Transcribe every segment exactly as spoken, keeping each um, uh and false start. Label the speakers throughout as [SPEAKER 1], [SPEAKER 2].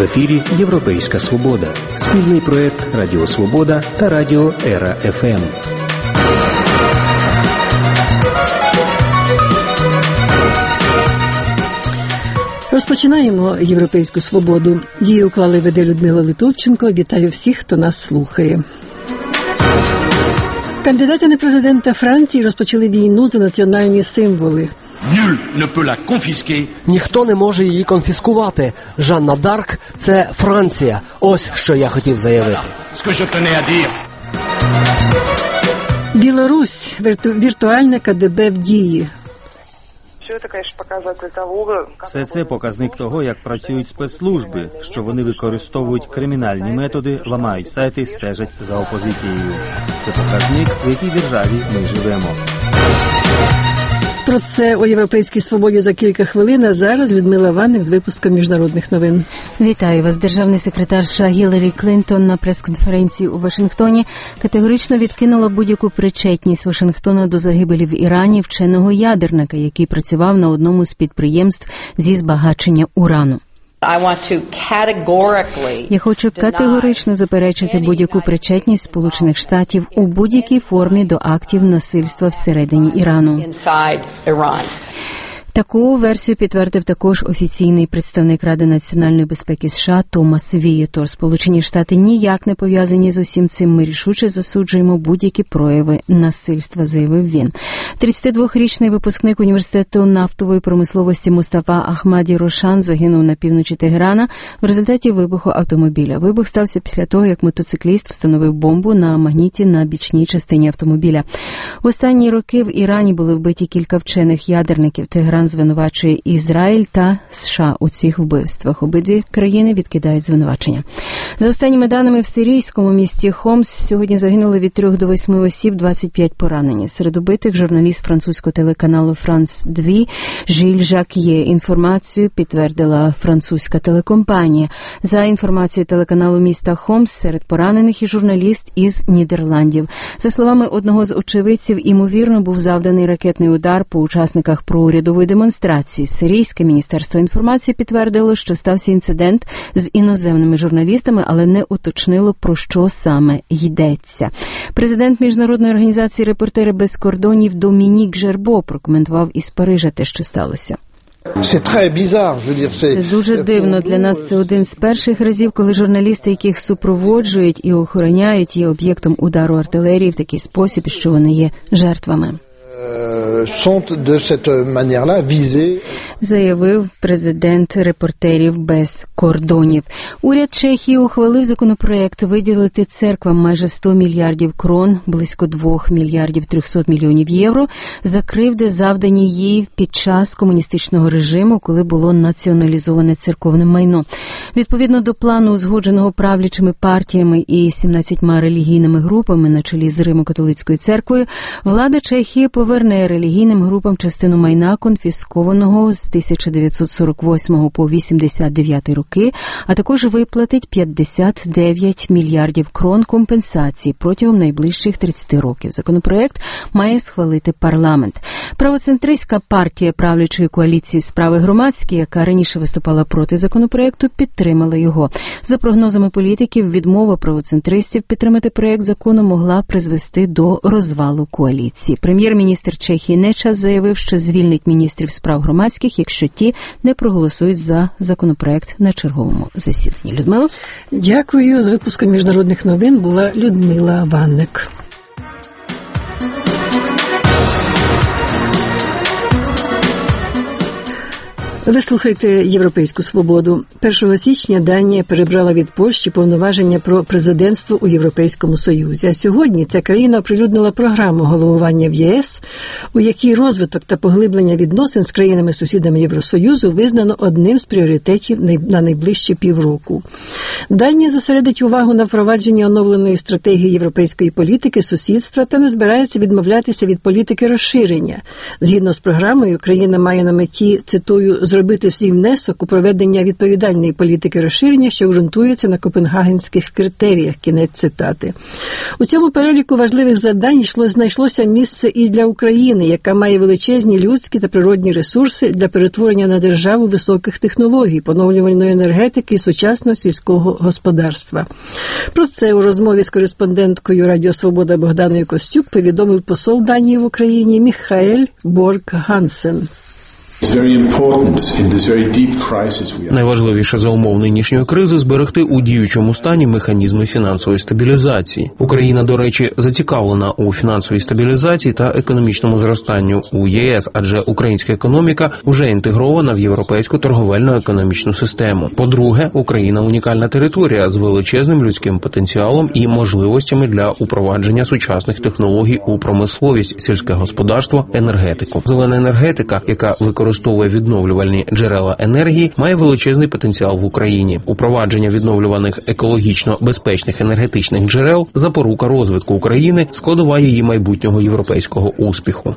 [SPEAKER 1] В ефірі «Європейська Свобода» – спільний проєкт Радіо Свобода та Радіо Ера еф ем.
[SPEAKER 2] Розпочинаємо «Європейську Свободу». Її уклали і веде Людмила Литовченко. Вітаю всіх, хто нас слухає. Кандидати на президента Франції розпочали війну за національні символи.
[SPEAKER 3] Ніхто не може її конфіскувати. Жанна Дарк – це Франція. Ось що я хотів заявити.
[SPEAKER 2] Білорусь – вірту... віртуальне ка де бе в дії.
[SPEAKER 4] Все це показник того, як працюють спецслужби, що вони використовують кримінальні методи, ламають сайти, стежать за опозицією. Це показник, в якій державі ми живемо.
[SPEAKER 2] Про це у «Європейській Свободі» за кілька хвилин, а зараз Людмила Ванник з випуском міжнародних новин.
[SPEAKER 5] Вітаю вас. Державний секретар США Гіларі Клінтон на прес-конференції у Вашингтоні категорично відкинула будь-яку причетність Вашингтона до загибелі в Ірані вченого ядерника, який працював на одному з підприємств зі збагачення урану. Я хочу категорично заперечити будь-яку причетність Сполучених Штатів у будь-якій формі до актів насильства всередині Ірану. Таку версію підтвердив також офіційний представник Ради національної безпеки США Томас Вієтор. Сполучені Штати ніяк не пов'язані з усім цим. Ми рішуче засуджуємо будь-які прояви насильства, заявив він. тридцятидвохрічний випускник університету нафтової промисловості Мустафа Ахмаді Рошан загинув на півночі Тегерана в результаті вибуху автомобіля. Вибух стався після того, як мотоцикліст встановив бомбу на магніті на бічній частині автомобіля. В останні роки в Ірані були вбиті кілька вчених ядерників. Тегеран звинувачує Ізраїль та США у цих вбивствах. Обидві країни відкидають звинувачення. За останніми даними, в сирійському місті Хомс сьогодні загинули від трьох до восьми осіб, двадцять п'ять поранені. Серед убитих журналіст французького телеканалу Франс два Жиль Жак'є. Інформацію підтвердила французька телекомпанія. За інформацією телеканалу міста Хомс, серед поранених і журналіст із Нідерландів. За словами одного з очевидців, імовірно, був завданий ракетний удар по учасниках проурядової демонстрації. Сирійське міністерство інформації підтвердило, що стався інцидент з іноземними журналістами, але не уточнило, про що саме йдеться. Президент Міжнародної організації «Репортери без кордонів» Домінік Жербо прокоментував із Парижа те, що сталося. Це дуже дивно. Для нас це один з перших разів, коли журналісти, яких супроводжують і охороняють, є об'єктом удару артилерії в такий спосіб, що вони є жертвами. Заявив президент «Репортерів без кордонів». Уряд Чехії ухвалив законопроект виділити церквам майже сто мільярдів крон, близько двох мільярдів трьохсот мільйонів євро, за кривди, завдані їй під час комуністичного режиму, коли було націоналізоване церковне майно. Відповідно до плану, узгодженого правлячими партіями і сімнадцятьма релігійними групами на чолі з Римо-католицькою церквою, влада Чехії поверне релігійним групам частину майна, конфіскованого з тисяча дев'ятсот сорок восьмого по вісімдесят дев'ятий роки, а також виплатить п'ятдесят дев'ять мільярдів крон компенсації протягом найближчих тридцяти років. Законопроект має схвалити парламент. Правоцентристська партія правлячої коаліції «Справи громадські», яка раніше виступала проти законопроекту, підтримала його. За прогнозами політиків, відмова правоцентристів підтримати проект закону могла призвести до розвалу коаліції. Прем'єр-міністр Чехії Нечас заявив, що звільнить міністрів справ громадських, якщо ті не проголосують за законопроект на черговому засіданні. Людмила?
[SPEAKER 2] Дякую. З випуском міжнародних новин була Людмила Ванник. Ви слухаєте «Європейську Свободу». першого січня Данія перебрала від Польщі повноваження про президентство у Європейському Союзі. А сьогодні ця країна оприлюднила програму головування в ЄС, у якій розвиток та поглиблення відносин з країнами-сусідами Євросоюзу визнано одним з пріоритетів на найближчі півроку. Данія зосередить увагу на впровадженні оновленої стратегії європейської політики сусідства та не збирається відмовлятися від політики розширення. Згідно з програмою, країна має на меті, цитую, зробити свій внесок у проведення відповідальної політики розширення, що ґрунтується на копенгагенських критеріях. Кінець цитати. У цьому переліку важливих завдань йшло, знайшлося місце і для України, яка має величезні людські та природні ресурси для перетворення на державу високих технологій, поновлювальної енергетики і сучасного сільського господарства. Про це у розмові з кореспонденткою Радіо Свобода Богданою Костюк повідомив посол Данії в Україні Міхаель Борг-Гансен.
[SPEAKER 6] Найважливіше за умов нинішньої кризи – зберегти у діючому стані механізми фінансової стабілізації. Україна, до речі, зацікавлена у фінансовій стабілізації та економічному зростанню у ЄС, адже українська економіка вже інтегрована в європейську торговельно-економічну систему. По-друге, Україна – унікальна територія з величезним людським потенціалом і можливостями для упровадження сучасних технологій у промисловість, сільське господарство, енергетику. Зелена енергетика, яка використовує використовує відновлювальні джерела енергії, має величезний потенціал в Україні. Упровадження відновлюваних екологічно безпечних енергетичних джерел – запорука розвитку України, складова її майбутнього європейського успіху.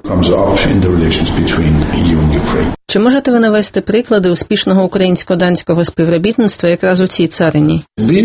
[SPEAKER 7] Чи можете ви навести приклади успішного українсько-данського співробітництва якраз у цій царині?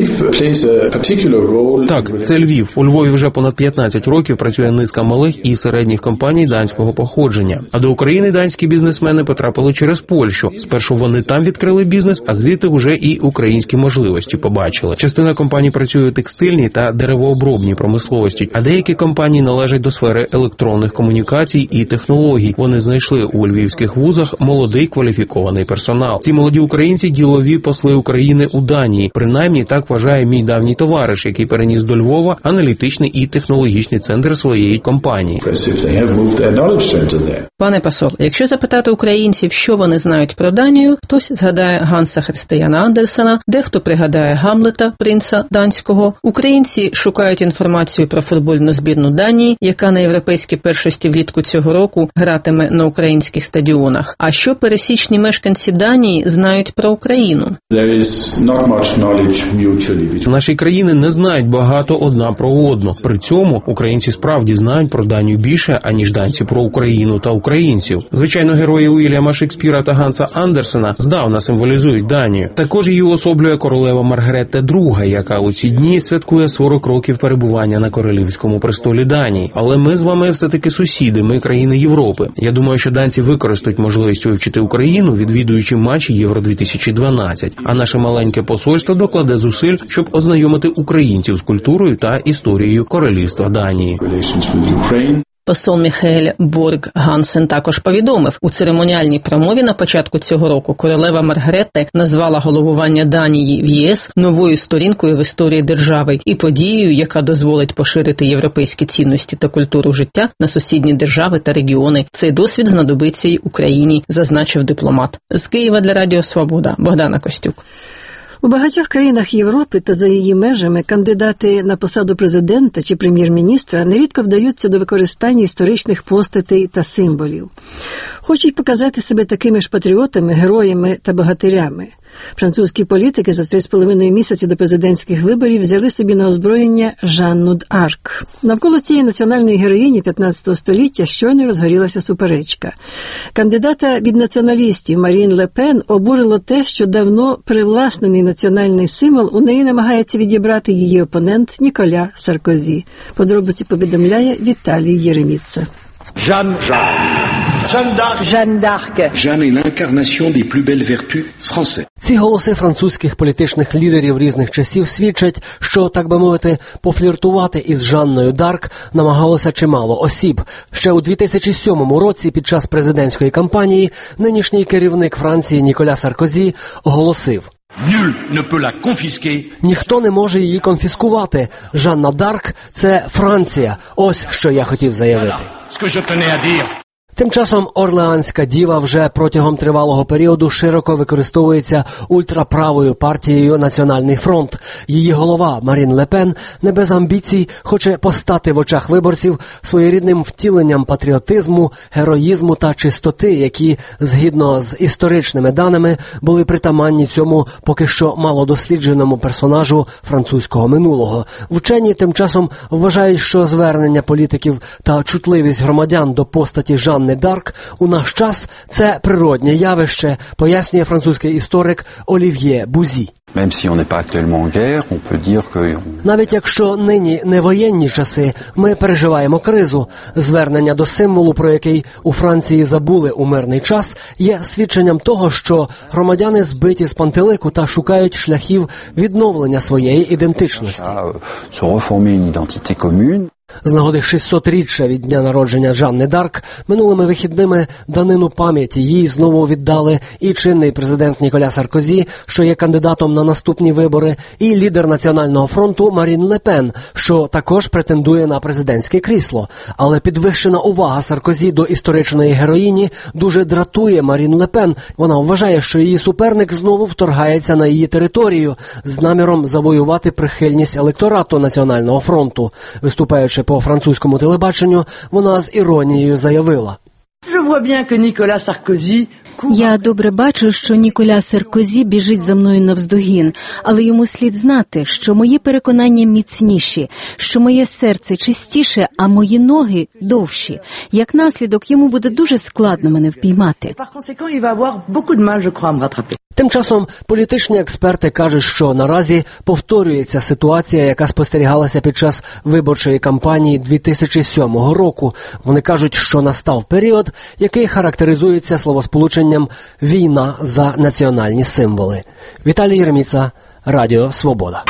[SPEAKER 6] Так, це Львів. У Львові вже понад п'ятнадцять років працює низка малих і середніх компаній данського походження. А до України данські бізнесмени потрапили через Польщу. Спершу вони там відкрили бізнес, а звідти вже і українські можливості побачили. Частина компаній працює у текстильній та деревообробній промисловості, а деякі компанії належать до сфери електронних комунікацій і технологій. Вони знайшли у львівських вузах молодий кваліфікований персонал. Ці молоді українці – ділові посли України у Данії. Принаймні, так вважає мій давній товариш, який переніс до Львова аналітичний і технологічний центр своєї компанії.
[SPEAKER 7] Пане посол, якщо запитати українців, що вони знають про Данію, хтось згадає Ганса Християна Андерсена, дехто пригадає Гамлета, принца данського. Українці шукають інформацію про футбольну збірну Данії, яка на європейській першості влітку цього року гратиме на українських стадіонах. А що пересічні мешканці Данії знають про Україну?
[SPEAKER 6] Наші країни не знають багато одна про одну. При цьому українці справді знають про Данію більше, аніж данці про Україну та українців. Звичайно, герої Уільяма Шекспіра та Ганса Андерсена здавна символізують Данію. Також її особлює королева Маргаретта друга, яка у ці дні святкує сорок років перебування на королівському престолі Данії. Але ми з вами все-таки сусіди, ми країни Європи. Я думаю, що данці використають можливість вивчити Україну, відвідуючи матчі Євро дві тисячі дванадцять. А наше маленьке посольство докладе зусиль, щоб ознайомити українців з культурою та історією королівства Данії.
[SPEAKER 7] Посол Міхаель Борг-Гансен також повідомив, у церемоніальній промові на початку цього року королева Маргаретта назвала головування Данії в ЄС новою сторінкою в історії держави і подією, яка дозволить поширити європейські цінності та культуру життя на сусідні держави та регіони. Цей досвід знадобиться й Україні, зазначив дипломат. З Києва для Радіо Свобода Богдана Костюк.
[SPEAKER 2] У багатьох країнах Європи та за її межами кандидати на посаду президента чи прем'єр-міністра нерідко вдаються до використання історичних постатей та символів. Хочуть показати себе такими ж патріотами, героями та богатирями. Французькі політики за три з половиною місяці до президентських виборів взяли собі на озброєння Жанну д'Арк. Навколо цієї національної героїні п'ятнадцятого століття щойно розгорілася суперечка. Кандидата від націоналістів Марін Ле Пен обурило те, що давно привласнений національний символ у неї намагається відібрати її опонент Ніколя Саркозі. Подробиці повідомляє Віталій Єреміца.
[SPEAKER 8] Жанн Жанн д'Арк. Жанн est l'incarnation des plus belles vertus françaises.
[SPEAKER 3] Ці голоси французьких політичних лідерів різних часів свідчать, що, так би мовити, пофліртувати із Жанною д'Арк намагалося чимало осіб. Ще у дві тисячі сьомому році під час президентської кампанії нинішній керівник Франції Ніколя Саркозі оголосив: ніхто не може її конфіскувати. Жанна д'Арк – це Франція. Ось що я хотів заявити. Тим часом Орлеанська діва вже протягом тривалого періоду широко використовується ультраправою партією «Національний фронт». Її голова Марін Ле Пен не без амбіцій хоче постати в очах виборців своєрідним втіленням патріотизму, героїзму та чистоти, які, згідно з історичними даними, були притаманні цьому поки що малодослідженому персонажу французького минулого. Вчені тим часом вважають, що звернення політиків та чутливість громадян до постаті Жанни Жанни Дарк у наш час – це природнє явище, пояснює французький історик Олів'є Бузі. Навіть якщо нині не воєнні часи, ми переживаємо кризу. Звернення до символу, про який у Франції забули у мирний час, є свідченням того, що громадяни збиті з пантелику та шукають шляхів відновлення своєї ідентичності. З нагоди шістсотріччя від дня народження Жанни Дарк минулими вихідними данину пам'яті їй знову віддали і чинний президент Ніколя Саркозі, що є кандидатом на наступні вибори, і лідер Національного фронту Марін Ле Пен, що також претендує на президентське крісло. Але підвищена увага Саркозі до історичної героїні дуже дратує Марін Ле Пен. Вона вважає, що її суперник знову вторгається на її територію з наміром завоювати прихильність електорату Національного фронту. Виступаючи по французькому телебаченню, вона з іронією заявила:
[SPEAKER 5] «Я добре бачу, що Ніколя Саркозі біжить за мною навздогін, але йому слід знати, що мої переконання міцніші, що моє серце чистіше, а мої ноги довші. Як наслідок, йому буде дуже складно мене впіймати».
[SPEAKER 3] Тим часом політичні експерти кажуть, що наразі повторюється ситуація, яка спостерігалася під час виборчої кампанії дві тисячі сьомого року. Вони кажуть, що настав період, який характеризується словосполученням «війна за національні символи». Віталій Єреміца, Радіо Свобода.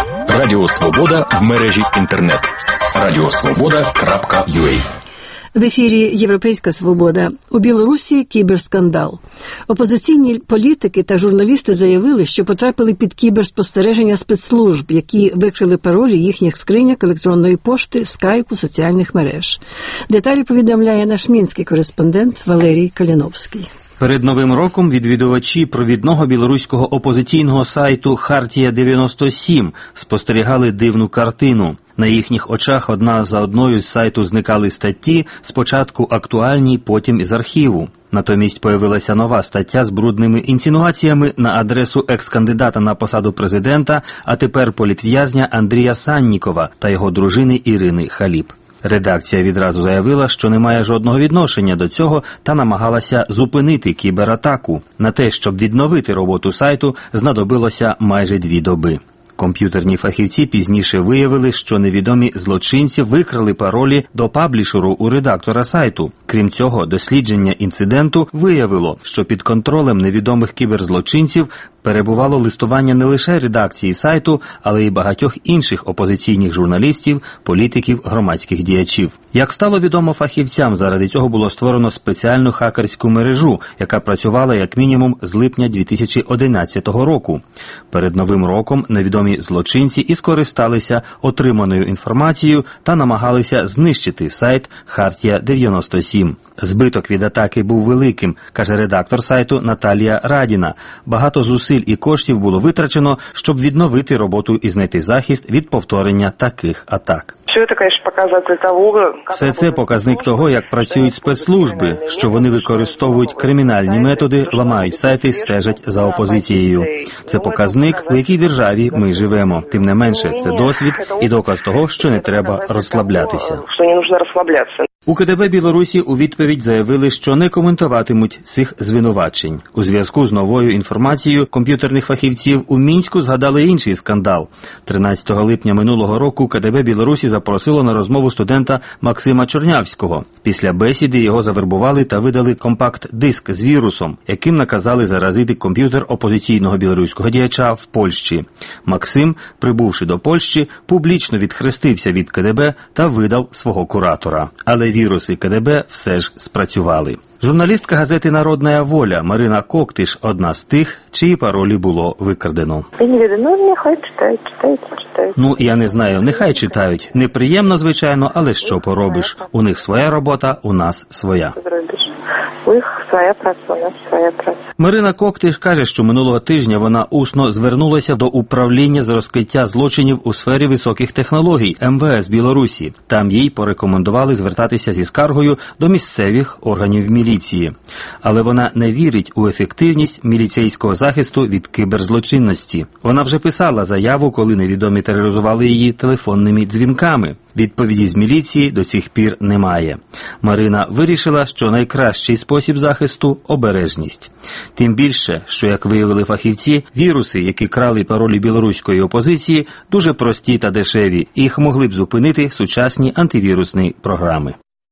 [SPEAKER 1] Радіо Свобода в мережі інтернет. радіосвобода крапка ю а.
[SPEAKER 2] В ефірі «Європейська свобода». У Білорусі кіберскандал. Опозиційні політики та журналісти заявили, що потрапили під кіберспостереження спецслужб, які викрили паролі їхніх скриньок електронної пошти, скайпу, соціальних мереж. Деталі повідомляє наш мінський кореспондент Валерій Каліновський.
[SPEAKER 4] Перед Новим роком відвідувачі провідного білоруського опозиційного сайту «Хартія дев'яносто сім» спостерігали дивну картину. На їхніх очах одна за одною з сайту зникали статті, спочатку актуальні, потім із архіву. Натомість появилася нова стаття з брудними інсинуаціями на адресу екс-кандидата на посаду президента, а тепер політв'язня Андрія Саннікова та його дружини Ірини Халіп. Редакція відразу заявила, що не має жодного відношення до цього та намагалася зупинити кібератаку. На те, щоб відновити роботу сайту, знадобилося майже дві доби. Комп'ютерні фахівці пізніше виявили, що невідомі злочинці викрали паролі до паблішеру у редактора сайту. Крім цього, дослідження інциденту виявило, що під контролем невідомих кіберзлочинців перебувало листування не лише редакції сайту, але й багатьох інших опозиційних журналістів, політиків, громадських діячів. Як стало відомо фахівцям, заради цього було створено спеціальну хакерську мережу, яка працювала як мінімум з липня дві тисячі одинадцятого року. Перед Новим роком невідомі злочинці і скористалися отриманою інформацією та намагалися знищити сайт «Хартія дев'яносто сім». Збиток від атаки був великим, каже редактор сайту Наталія Радіна. Багато зусиль і коштів було витрачено, щоб відновити роботу і знайти захист від повторення таких атак. Все це показник того, як працюють спецслужби, що вони використовують кримінальні методи, ламають сайти, стежать за опозицією. Це показник, у якій державі ми живемо. Тим не менше, це досвід і доказ того, що не треба розслаблятися. У КДБ Білорусі у відповідь заявили, що не коментуватимуть цих звинувачень. У зв'язку з новою інформацією комп'ютерних фахівців у Мінську згадали інший скандал. тринадцятого липня минулого року КДБ Білорусі запросило на розмову студента Максима Чорнявського. Після бесіди його завербували та видали компакт-диск з вірусом, яким наказали заразити комп'ютер опозиційного білоруського діяча в Польщі. Максим, прибувши до Польщі, публічно відхрестився від КДБ та видав свого куратора. Але віруси КДБ все ж спрацювали. Журналістка газети «Народна воля» Марина Коктиш – одна з тих, чиї паролі було викрадено.
[SPEAKER 9] Ну, нехай читають, читають, читають.
[SPEAKER 4] Ну, я не знаю, нехай читають. Неприємно, звичайно, але що поробиш? У них своя робота, у нас своя.
[SPEAKER 9] У них своя праця, у нас своя праця.
[SPEAKER 4] Марина Коктиш каже, що минулого тижня вона усно звернулася до управління з розкриття злочинів у сфері високих технологій ем ве ес Білорусі. Там їй порекомендували звертатися зі скаргою до місцевих органів міліції. Але вона не вірить у ефективність міліцейського захисту від кіберзлочинності. Вона вже писала заяву, коли невідомі тероризували її телефонними дзвінками. Відповіді з міліції до цих пір немає. Марина вирішила, що найкращий спосіб захисту – обережність. Тим більше, що, як виявили фахівці, віруси, які крали паролі білоруської опозиції, дуже прості та дешеві, і їх могли б зупинити сучасні антивірусні програми.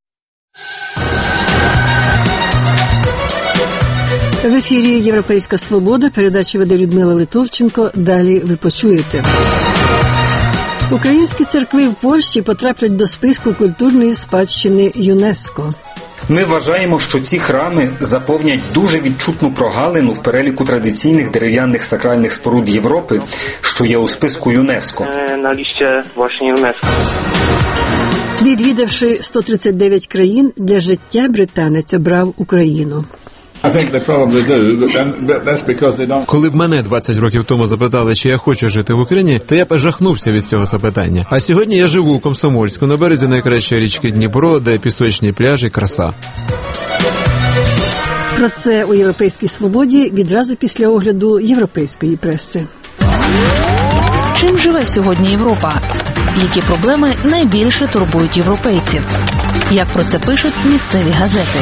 [SPEAKER 2] В ефірі «Європейська свобода», передачу веде Людмила Литовченко. Далі ви почуєте. Українські церкви в Польщі потраплять до списку культурної спадщини ЮНЕСКО.
[SPEAKER 10] Ми вважаємо, що ці храми заповнять дуже відчутну прогалину в переліку традиційних дерев'яних сакральних споруд Європи, що є у списку ЮНЕСКО.
[SPEAKER 9] На листі власне ЮНЕСКО.
[SPEAKER 2] Відвідавши сто тридцять дев'ять країн, для життя британець обрав Україну.
[SPEAKER 11] Коли б мене двадцять років тому запитали, чи я хочу жити в Україні, то я б жахнувся від цього запитання. А сьогодні я живу у Комсомольську, на березі найкращої річки Дніпро, де пісочні пляжі, краса.
[SPEAKER 2] Про це у «Європейській свободі» відразу після огляду європейської преси.
[SPEAKER 12] Чим живе сьогодні Європа? Які проблеми найбільше турбують європейців? Як про це пишуть місцеві газети?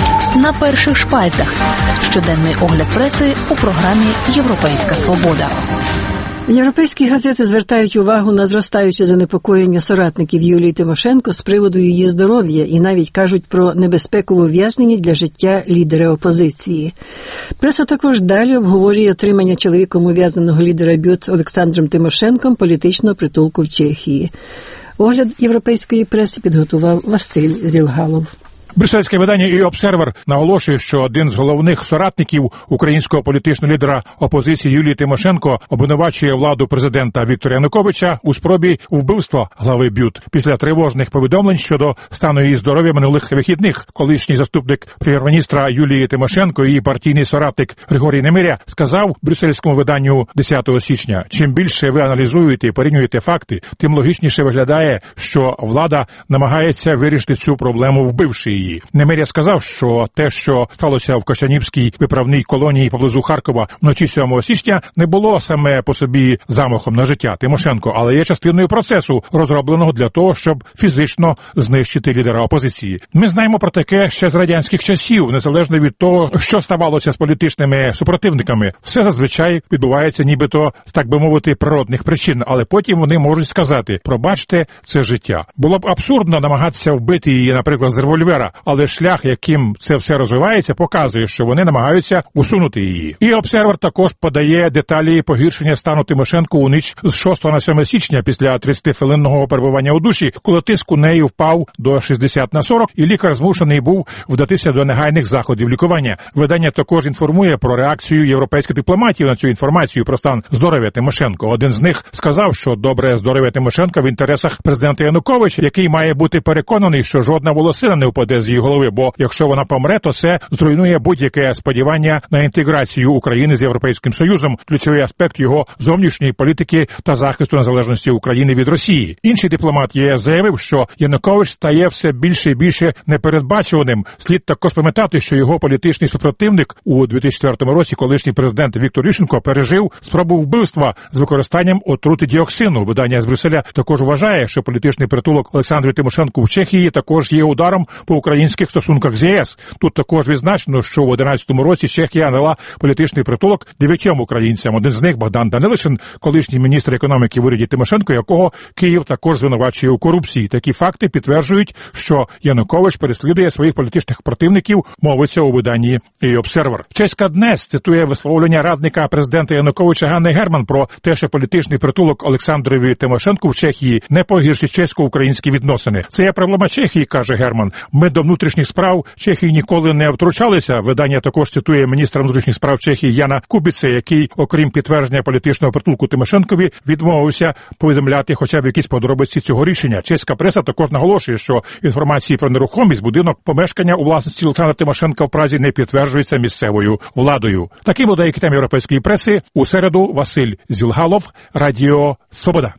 [SPEAKER 12] На перших шпальтах. Щоденний огляд преси у програмі «Європейська свобода».
[SPEAKER 2] Європейські газети звертають увагу на зростаюче занепокоєння соратників Юлії Тимошенко з приводу її здоров'я і навіть кажуть про небезпеку в ув'язненні для життя лідера опозиції. Преса також далі обговорює отримання чоловіком ув'язненого лідера БЮТ Олександром Тимошенком політичного притулку в Чехії. Огляд європейської преси підготував Василь Зілгалов.
[SPEAKER 13] Брюссельське видання «І Обсервер» наголошує, що один з головних соратників українського політичного лідера опозиції Юлії Тимошенко обвинувачує владу президента Віктора Януковича у спробі вбивства глави БЮТ. Після тривожних повідомлень щодо стану її здоров'я минулих вихідних, колишній заступник прем'єр-міністра Юлії Тимошенко і її партійний соратник Григорій Немиря сказав брюссельському виданню десятого січня: «Чим більше ви аналізуєте і порівнюєте факти, тим логічніше виглядає, що влада намагається вирішити цю проблему, вбивши її». Немиря сказав, що те, що сталося в Кошанівській виправній колонії поблизу Харкова вночі сьомого січня, не було саме по собі замахом на життя Тимошенко, але є частиною процесу, розробленого для того, щоб фізично знищити лідера опозиції. Ми знаємо про таке ще з радянських часів, незалежно від того, що ставалося з політичними супротивниками. Все зазвичай відбувається нібито, з так би мовити, природних причин, але потім вони можуть сказати: пробачте, це життя. Було б абсурдно намагатися вбити її, наприклад, з револьвера, але шлях, яким це все розвивається, показує, що вони намагаються усунути її. І «Обсервер» також подає деталі погіршення стану Тимошенко у ніч з шостого на сьоме січня після тридцятихвилинного перебування у душі, коли тиск у неї впав до шістдесят на сорок, і лікар змушений був вдатися до негайних заходів лікування. Видання також інформує про реакцію європейських дипломатів на цю інформацію про стан здоров'я Тимошенко. Один з них сказав, що добре здоров'я Тимошенка в інтересах президента Януковича, який має бути переконаний, що жодна волосина не впаде з її голови, бо якщо вона помре, то це зруйнує будь-яке сподівання на інтеграцію України з Європейським Союзом, ключовий аспект його зовнішньої політики та захисту незалежності України від Росії. Інший дипломат ЄС заявив, що Янукович стає все більше і більше непередбачуваним. Слід також пам'ятати, що його політичний супротивник у дві тисячі четвертому році, колишній президент Віктор Ющенко, пережив спробу вбивства з використанням отрути діоксину. Видання з Брюсселя також вважає, що політичний притулок Олександру Тимошенку в Чехії також є ударом по українських стосунках з ЄС. Тут також відзначено, що в одинадцятому році Чехія надала політичний притулок дев'ятьом українцям. Один з них Богдан Данилишин, колишній міністр економіки в уряді Тимошенко, якого Київ також звинувачує у корупції. Такі факти підтверджують, що Янукович переслідує своїх політичних противників, мовиться у виданні «І Обсервер». Чеська ДНЕС цитує висловлення радника президента Януковича Ганни Герман про те, що політичний притулок Олександрові Тимошенку в Чехії не погіршить чесько-українські відносини. Це є проблема Чехії, каже Герман. Ми до внутрішніх справ Чехії ніколи не втручалися. Видання також цитує міністра внутрішніх справ Чехії Яна Кубіце, який, окрім підтвердження політичного притулку Тимошенкові, відмовився повідомляти хоча б якісь подробиці цього рішення. Чеська преса також наголошує, що інформації про нерухомість будинок помешкання у власності Олександра Тимошенка в Празі не підтверджується місцевою владою. Таким були деякі теми європейської преси. У середу Василь Зілгалов, Радіо Свобода.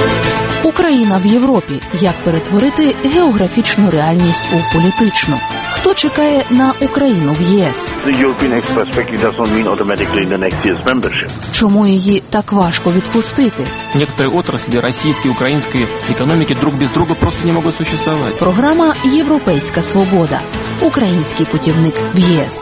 [SPEAKER 12] Україна в Європі. Як перетворити географічну реальність у політичну? Хто чекає на Україну в ЄС? Чому її так важко відпустити?
[SPEAKER 14] Некоторые отрасли российской и украинской экономики друг без друга просто не могут существовать.
[SPEAKER 12] Програма «Європейська свобода». Український путівник в ЄС.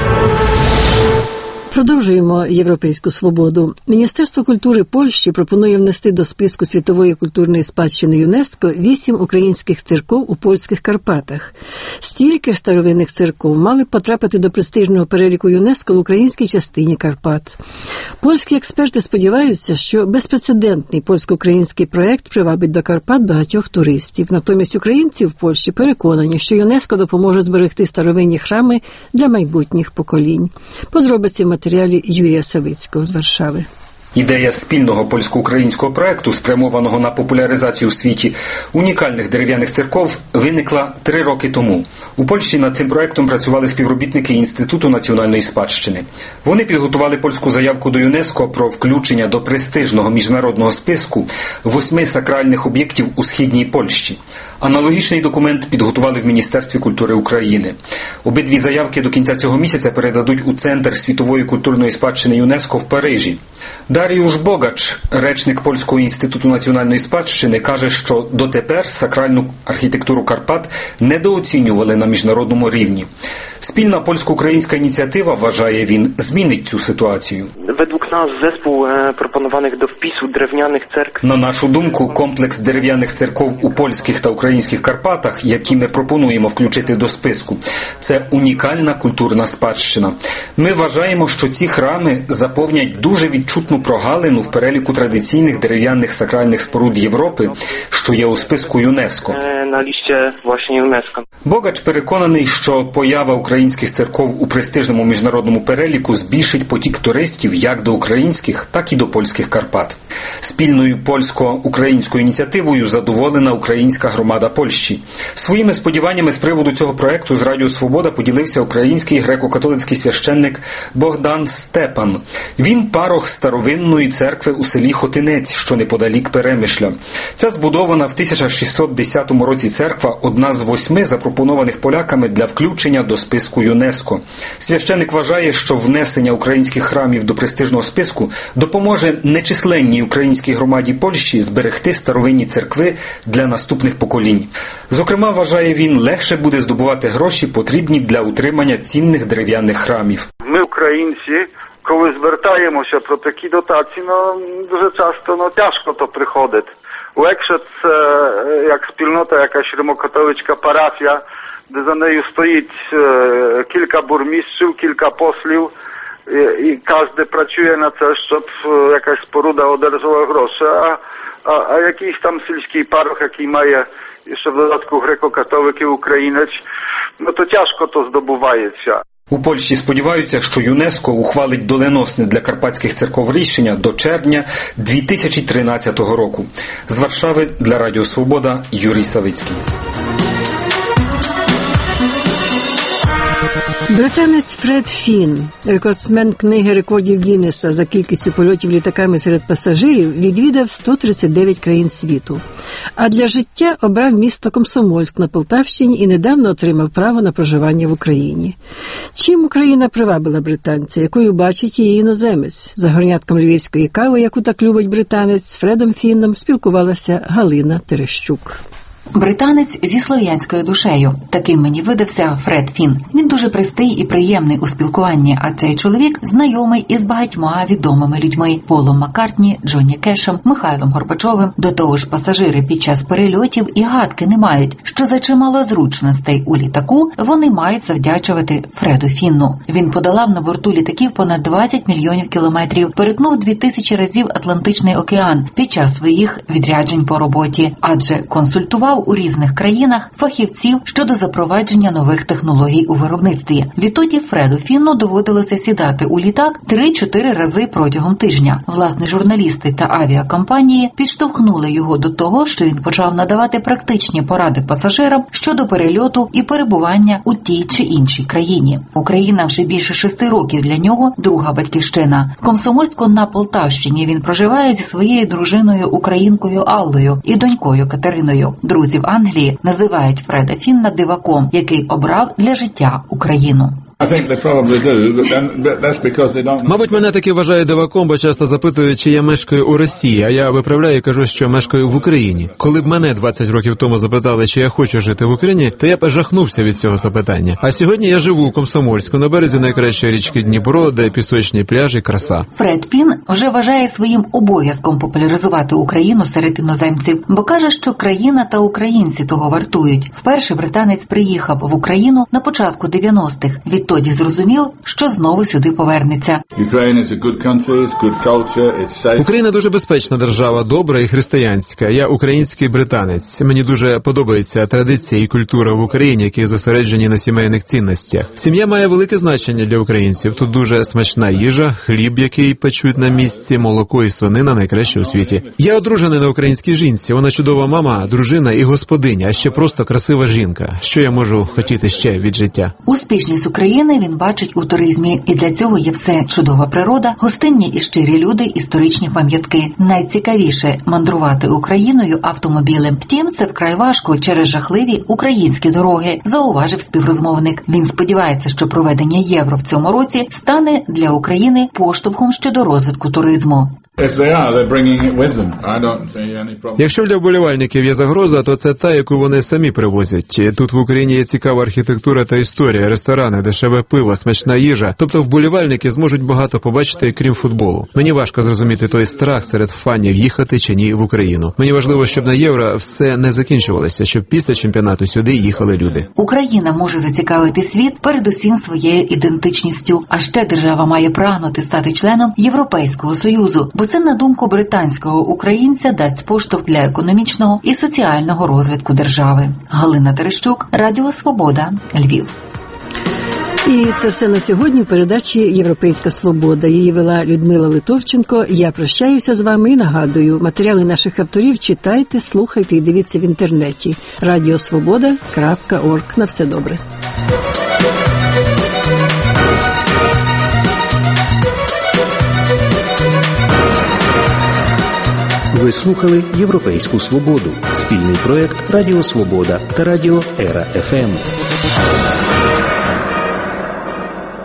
[SPEAKER 2] Продовжуємо європейську свободу. Міністерство культури Польщі пропонує внести до списку світової культурної спадщини ЮНЕСКО вісім українських церков у польських Карпатах. Стільки старовинних церков мали б потрапити до престижного переліку ЮНЕСКО в українській частині Карпат. Польські експерти сподіваються, що безпрецедентний польсько-український проект привабить до Карпат багатьох туристів. Натомість українці в Польщі переконані, що ЮНЕСКО допоможе зберегти старовинні храми для майбутніх поколінь. Подробиці в матеріалі Юрія Савицького з Варшави.
[SPEAKER 10] Ідея спільного польсько-українського проекту, спрямованого на популяризацію в світі унікальних дерев'яних церков, виникла три роки тому. У Польщі над цим проектом працювали співробітники Інституту національної спадщини. Вони підготували польську заявку до ЮНЕСКО про включення до престижного міжнародного списку восьми сакральних об'єктів у східній Польщі. Аналогічний документ підготували в Міністерстві культури України. Обидві заявки до кінця цього місяця передадуть у Центр світової культурної спадщини ЮНЕСКО в Парижі. Даріуш Богач, речник Польського інституту національної спадщини, каже, що дотепер сакральну архітектуру Карпат недооцінювали на міжнародному рівні. Спільна польсько-українська ініціатива, вважає він, змінить цю ситуацію.
[SPEAKER 15] Według nas zespół proponowanych do wpisu drewnianych cerkw.
[SPEAKER 10] На нашу думку, комплекс дерев'яних церков у польських та українських Карпатах, які ми пропонуємо включити до списку, це унікальна культурна спадщина. Ми вважаємо, що ці храми заповнять дуже відчутну прогалину в переліку традиційних дерев'яних сакральних споруд Європи, що є у списку ЮНЕСКО.
[SPEAKER 15] На листі, власне, ЮНЕСКО.
[SPEAKER 10] Богач переконаний, що поява українських церков у престижному міжнародному переліку збільшить потік туристів як до українських, так і до польських Карпат. Спільною польсько-українською ініціативою задоволена українська громада Польщі. Своїми сподіваннями з приводу цього проекту з Радіо Свобода поділився український греко-католицький священник Богдан Степан. Він парох старовинної церкви у селі Хотинець, що неподалік Перемишля. Ця збудована в тисяча шістсот десятому році церква – одна з восьми запропонованих поляками для включення до списку ЮНЕСКО. Священник вважає, що внесення українських храмів до престижного списку допоможе нечисленній українській громаді Польщі зберегти старовинні церкви для наступних поколінь. Зокрема, вважає він, легше буде здобувати гроші, потрібні для утримання цінних дерев'яних храмів.
[SPEAKER 16] Ми, українці, коли звертаємося про такі дотації, ну, дуже часто, ну, тяжко то приходить. Легше це, як спільнота, якась римокатолицька парафія, де за нею стоїть е, кілька бурмістрів, кілька послів, і, і кожен працює на це, щоб е, якась споруда одержала гроші, а, а, а якийсь там сільський парох, який має ще в додатку греко-католик і українець, ну то тяжко то здобувається.
[SPEAKER 10] У Польщі сподіваються, що ЮНЕСКО ухвалить доленосне для карпатських церков рішення до червня дві тисячі тринадцятого року. З Варшави для Радіо Свобода Юрій Савицький.
[SPEAKER 2] Британець Фред Фін, рекордсмен книги рекордів Гіннеса за кількістю польотів літаками серед пасажирів, відвідав сто тридцять дев'ять країн світу. А для життя обрав місто Комсомольськ на Полтавщині і недавно отримав право на проживання в Україні. Чим Україна привабила британця, якою бачить її іноземець? За горнятком львівської кави, яку так любить британець, з Фредом Фінном спілкувалася Галина Терещук.
[SPEAKER 17] Британець зі слов'янською душею. Таким мені видався Фред Фін. Він дуже простий і приємний у спілкуванні, а цей чоловік знайомий із багатьма відомими людьми – Полом Маккартні, Джонні Кешем, Михайлом Горбачовим. До того ж, пасажири під час перельотів і гадки не мають, що за чимало зручностей у літаку вони мають завдячувати Фреду Фінну. Він подолав на борту літаків понад двадцять мільйонів кілометрів, перетнув дві тисячі разів Атлантичний океан під час своїх відряджень по роботі, адже консультував у різних країнах фахівців щодо запровадження нових технологій у виробництві. Відтоді Фреду Фінну доводилося сідати у літак три-чотири рази протягом тижня. Власне, журналісти та авіакомпанії підштовхнули його до того, що він почав надавати практичні поради пасажирам щодо перельоту і перебування у тій чи іншій країні. Україна вже більше шести років для нього друга батьківщина. В Комсомольську на Полтавщині він проживає зі своєю дружиною українкою Аллою і донькою Катериною. Друзі друзів Англії називають Фреда Фінна диваком, який обрав для життя Україну.
[SPEAKER 11] Мабуть, мене таки вважають диваком, бо часто запитують, чи я мешкаю у Росії, а я виправляю і кажу, що мешкаю в Україні. Коли б мене двадцять років тому запитали, чи я хочу жити в Україні, то я б жахнувся від цього запитання. А сьогодні я живу у Комсомольську, на березі найкращої річки Дніпро, де пісочні пляжі, краса.
[SPEAKER 17] Фред Фін вже вважає своїм обов'язком популяризувати Україну серед іноземців, бо каже, що країна та українці того вартують. Вперше британець приїхав в Україну на початку дев'яностих. Відтоді зрозумів, що знову сюди повернеться.
[SPEAKER 11] Україна дуже безпечна держава, добра і християнська. Я український британець. Мені дуже подобається традиція і культура в Україні, які зосереджені на сімейних цінностях. Сім'я має велике значення для українців. Тут дуже смачна їжа, хліб, який печуть на місці, молоко і свинина найкраще у світі. Я одружений на українській жінці. Вона чудова мама, дружина і господиня, а ще просто красива жінка. Що я можу хотіти ще від життя?
[SPEAKER 17] Успішність України він бачить у туризмі, і для цього є все: чудова природа, гостинні і щирі люди, історичні пам'ятки. Найцікавіше – мандрувати Україною автомобілем. Втім, це вкрай важко через жахливі українські дороги, зауважив співрозмовник. Він сподівається, що проведення Євро в цьому році стане для України поштовхом щодо розвитку туризму.
[SPEAKER 11] Якщо для вболівальників є загроза, то це та, яку вони самі привозять. Тут в Україні є цікава архітектура та історія, ресторани, дешеве пиво, смачна їжа. Тобто вболівальники зможуть багато побачити, крім футболу. Мені важко зрозуміти той страх серед фанів, їхати чи ні в Україну. Мені важливо, щоб на Євро все не закінчувалося, щоб після чемпіонату сюди їхали люди.
[SPEAKER 17] Україна може зацікавити світ передусім своєю ідентичністю, а ще держава має прагнути стати членом Європейського Союзу, бо це, на думку британського українця, дасть поштовх для економічного і соціального розвитку держави. Галина Терещук, Радіо Свобода, Львів.
[SPEAKER 2] І це все на сьогодні в передачі «Європейська свобода». Її вела Людмила Литовченко. Я прощаюся з вами і нагадую, матеріали наших авторів читайте, слухайте і дивіться в інтернеті. радіосвобода крапка орг. На все добре.
[SPEAKER 1] Ви слухали «Європейську свободу» – спільний проєкт «Радіо Свобода» та «Радіо Ера еф ем».